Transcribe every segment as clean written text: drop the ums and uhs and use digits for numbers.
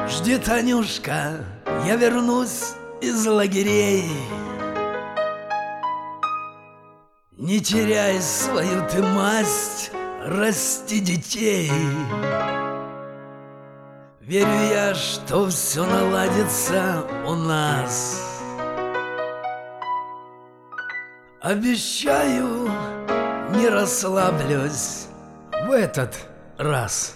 Жди, Танюшка, я вернусь из лагерей. Не теряй свою ты масть, расти детей. Верю я, что все наладится у нас. Обещаю, не расслаблюсь в этот раз.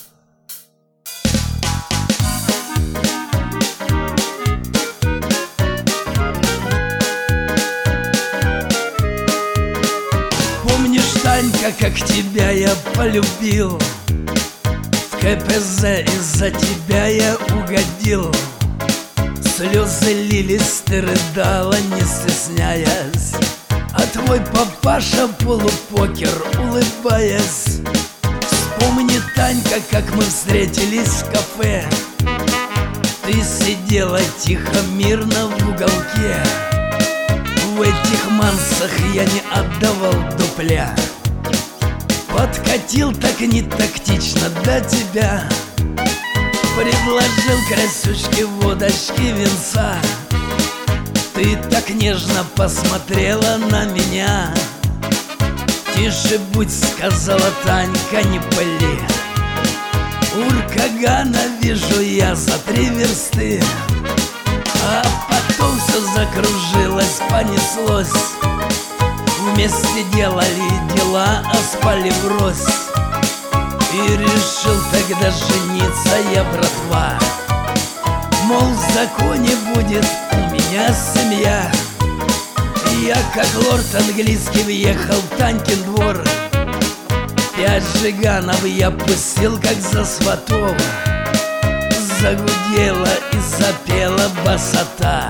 Помнишь, Танька, как тебя я полюбил? В КПЗ из-за тебя я угодил. Слезы лились, ты рыдала, не стесняясь, а твой папаша полупокер, улыбаясь. Вспомни, Танька, как мы встретились в кафе. Ты сидела тихо, мирно в уголке. В этих мансах я не отдавал дупля. Подкатил так не тактично до тебя. Предложил красючке водочки, винца. Ты так нежно посмотрела на меня. Тише будь, сказала Танька, не пыли. Уркагана вижу я за 3 версты. А потом все закружилось, понеслось. Вместе делали дела, а спали врозь. И решил тогда жениться я, братва. Мол, в законе будет у меня семья. Я, как лорд английский, въехал в Танькин двор. 5 жиганов я пустил, как за сватов. Загудела и запела басота.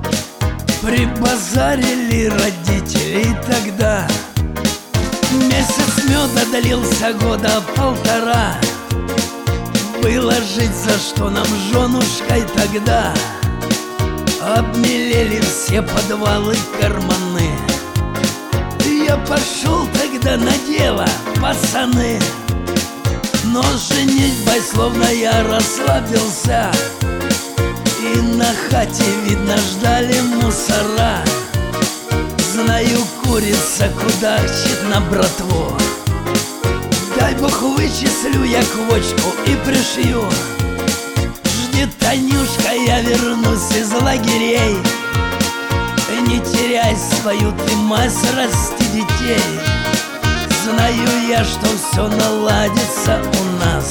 Прибазарили родителей тогда. Месяц меда долился, года 1,5. Было жить за что нам женушкой тогда. Обмелели все подвалы, карманы. Я пошел тогда на дело, пацаны. Но женитьбой словно я расслабился. И на хате, видно, ждали мусора. Знаю, курица кудахчет на братву. Дай бог, вычислю я квочку и пришью. Жди, Танюшка, я вернусь из лагерей. Не теряй свою ты масть, расти детей. Знаю я, что все наладится у нас.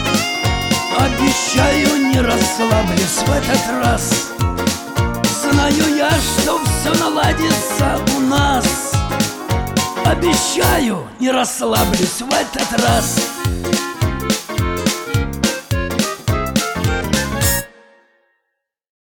Обещаю, не расслаблюсь в этот раз. Знаю я, что все наладится у нас. Обещаю, не расслаблюсь в этот раз.